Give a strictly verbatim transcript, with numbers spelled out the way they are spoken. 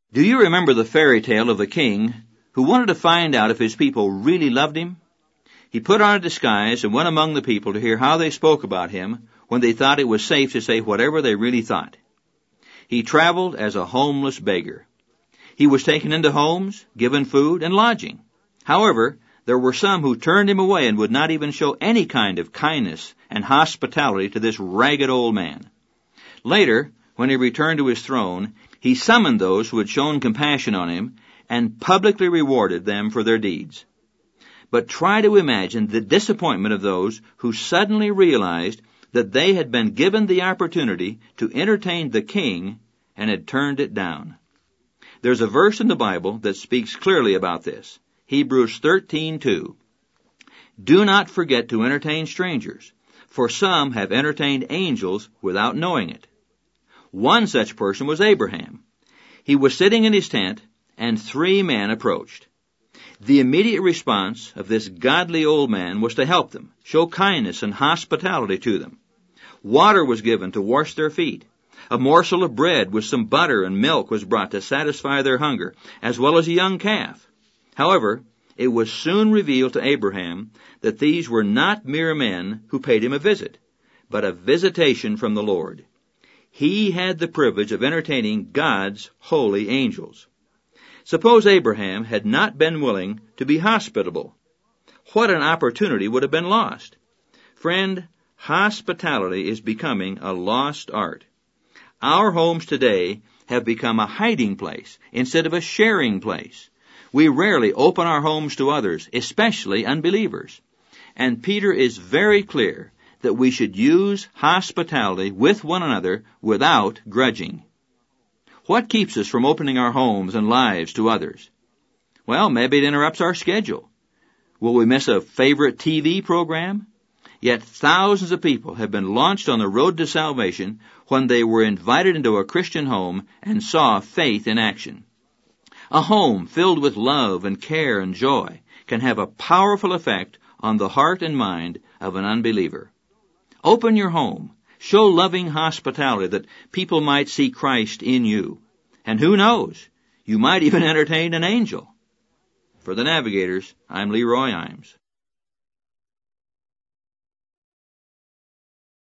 Do you remember the fairy tale of the king who wanted to find out if his people really loved him? He put on a disguise and went among the people to hear how they spoke about him when they thought it was safe to say whatever they really thought. He traveled as a homeless beggar. He was taken into homes, given food and lodging. However, there were some who turned him away and would not even show any kind of kindness and hospitality to this ragged old man. Later, when he returned to his throne, he summoned those who had shown compassion on him and publicly rewarded them for their deeds. But try to imagine the disappointment of those who suddenly realized that they had been given the opportunity to entertain the king and had turned it down. There's a verse in the Bible that speaks clearly about this. Hebrews thirteen two. Do not forget to entertain strangers, for some have entertained angels without knowing it. One such person was Abraham. He was sitting in his tent, and three men approached. The immediate response of this godly old man was to help them, show kindness and hospitality to them. Water was given to wash their feet. A morsel of bread with some butter and milk was brought to satisfy their hunger, as well as a young calf. However, it was soon revealed to Abraham that these were not mere men who paid him a visit, but a visitation from the Lord. He had the privilege of entertaining God's holy angels. Suppose Abraham had not been willing to be hospitable. What an opportunity would have been lost. Friend, hospitality is becoming a lost art. Our homes today have become a hiding place instead of a sharing place. We rarely open our homes to others, especially unbelievers. And Peter is very clear that we should use hospitality with one another without grudging. What keeps us from opening our homes and lives to others? Well, maybe it interrupts our schedule. Will we miss a favorite T V program? Yet thousands of people have been launched on the road to salvation when they were invited into a Christian home and saw faith in action. A home filled with love and care and joy can have a powerful effect on the heart and mind of an unbeliever. Open your home. Show loving hospitality that people might see Christ in you. And who knows, you might even entertain an angel. For the Navigators, I'm Leroy Imes.